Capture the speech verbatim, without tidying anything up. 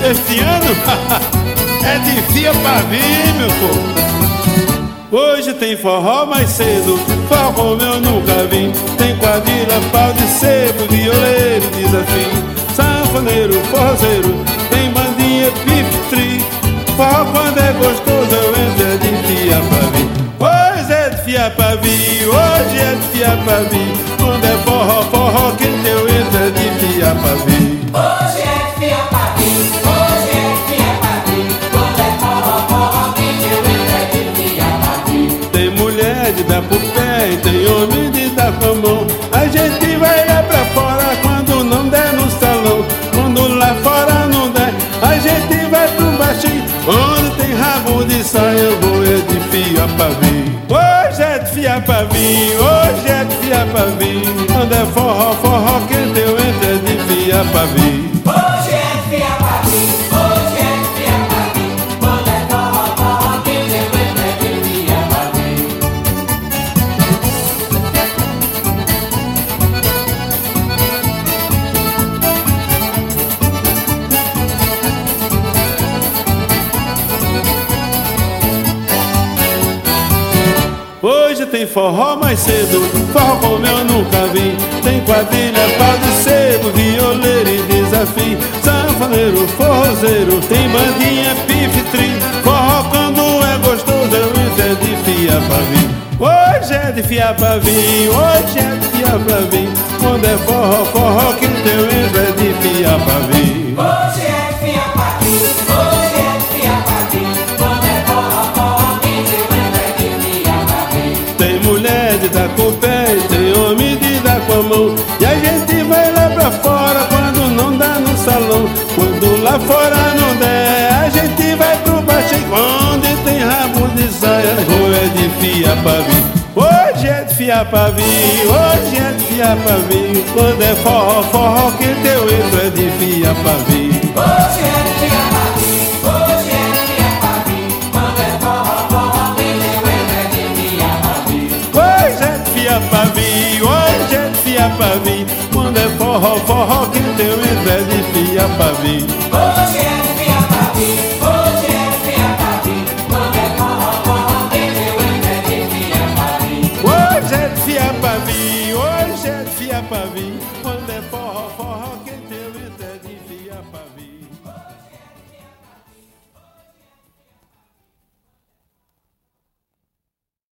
deste ano é de fia pavio, meu povo. Hoje tem forró mais cedo, forró como eu nunca vi. Tem quadrilha, pau de sebo, violeiro, desafio, sanfoneiro, forrozeiro, tem bandinha, pife-tri. Forró quando é gostoso eu entro é de fia pavio. Hoje é de fia pavio, hoje é de fia pavio. Quando é forró, forró quente eu entro é de fia pavio. Hoje é de fia pavio, hoje é de fia pavio. Quando é forró, forró quente eu entro é de fia pavio. Tem mulher de dar pro pé e tem homem de dar com a mão. A gente vai lá pra fora quando não der no salão. Quando lá fora não der, a gente vai pro baixinho, onde tem rabo de saia eu vou é de fia pavio. Hoje é de fia pavio, hoje é de fia pavio. Quando é forró, forró quente eu entro é de fia pavio. Hoje é de fia pavio, hoje é de fia pavio. Quando é forró, forró quente eu entro é de fia pavio. Hoje tem forró mais cedo, forró como eu nunca vi. Tem quadrilha, pau de sebo, violeiro e desafio, sanfoneiro, forrozeiro, tem bandinha, pife-tri. Forró quando é gostoso eu entro é de fia pavio. Hoje é de fia pavio, hoje é de fia pavio. Quando é forró, forró quente eu entro é de fia pavio. Hoje é de fia pavio, hoje é de fia pavio. Quando é forró, forró quente eu entro é de fia pavio. Tem mulher de dar com o pé e tem homem de dar com a mão. E a gente vai lá pra fora quando não dá no salão. Quando lá fora não der, a gente vai pro baixinho, onde tem rabo de saia ou é de fia pavio. Hoje é de fia pavio, hoje é de fia pavio. Quando é forró, forró quente eu entro é de fia pavio. Hoje é de fia pavio, hoje é de fia pavio. Quando é forró, forró quente eu entro é de fia pavio. Hoje é de fia pavio, hoje é de fia pavio. Quando é forró, forró quente eu entro é de fia pavio.